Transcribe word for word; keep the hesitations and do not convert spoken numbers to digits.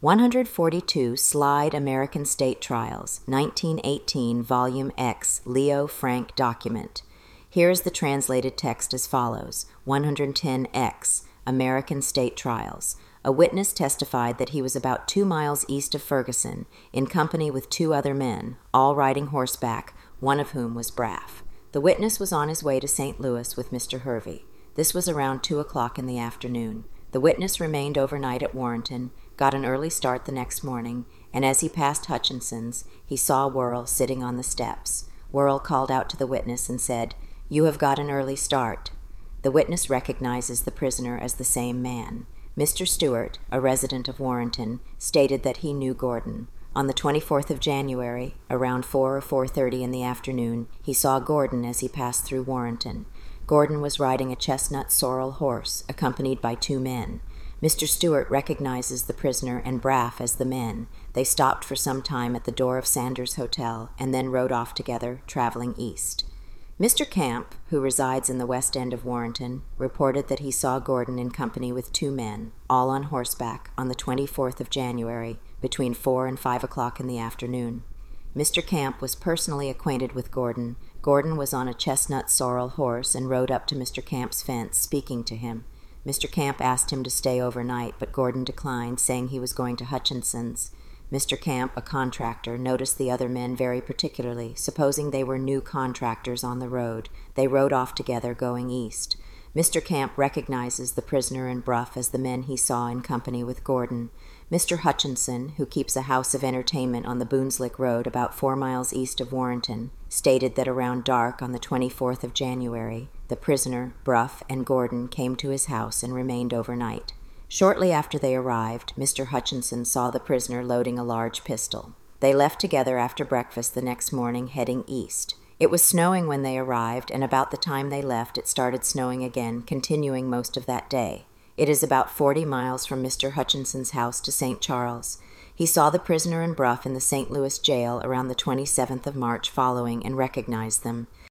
one hundred forty-two Slide American State Trials, nineteen eighteen, Volume X, Leo Frank Document. Here is the translated text as follows. one hundred ten X, American State Trials. A witness testified that he was about two miles east of Ferguson, in company with two other men, all riding horseback, one of whom was Braff. The witness was on his way to Saint Louis with Mister Hervey. This was around two o'clock in the afternoon. The witness remained overnight at Warrenton, got an early start the next morning, and as he passed Hutchinson's, he saw Worrell sitting on the steps. Worrell called out to the witness and said, "You have got an early start." The witness recognizes the prisoner as the same man. Mister Stewart, a resident of Warrenton, stated that he knew Gordon. On the twenty-fourth of January, around four or four thirty in the afternoon, he saw Gordon as he passed through Warrenton. Gordon was riding a chestnut sorrel horse, accompanied by two men. Mister Stewart recognizes the prisoner and Braff as the men. They stopped for some time at the door of Sanders Hotel and then rode off together, traveling east. Mister Camp, who resides in the west end of Warrenton, reported that he saw Gordon in company with two men, all on horseback, on the twenty-fourth of January, between four and five o'clock in the afternoon. Mister Camp was personally acquainted with Gordon. Gordon was on a chestnut sorrel horse and rode up to Mister Camp's fence, speaking to him. Mister Camp asked him to stay overnight, but Gordon declined, saying he was going to Hutchinson's. Mister Camp, a contractor, noticed the other men very particularly. Supposing they were new contractors on the road, they rode off together, going east. Mister Camp recognizes the prisoner and Braff as the men he saw in company with Gordon. Mister Hutchinson, who keeps a house of entertainment on the Boonslick Road about four miles east of Warrenton, stated that around dark on the twenty-fourth of January, the prisoner, Braff, and Gordon came to his house and remained overnight. Shortly after they arrived, Mister Hutchinson saw the prisoner loading a large pistol. They left together after breakfast the next morning, heading east. It was snowing when they arrived, and about the time they left it started snowing again, continuing most of that day. It is about forty miles from Mister Hutchinson's house to Saint Charles. He saw the prisoner and Braff in the Saint Louis jail around the twenty-seventh of March following and recognized them.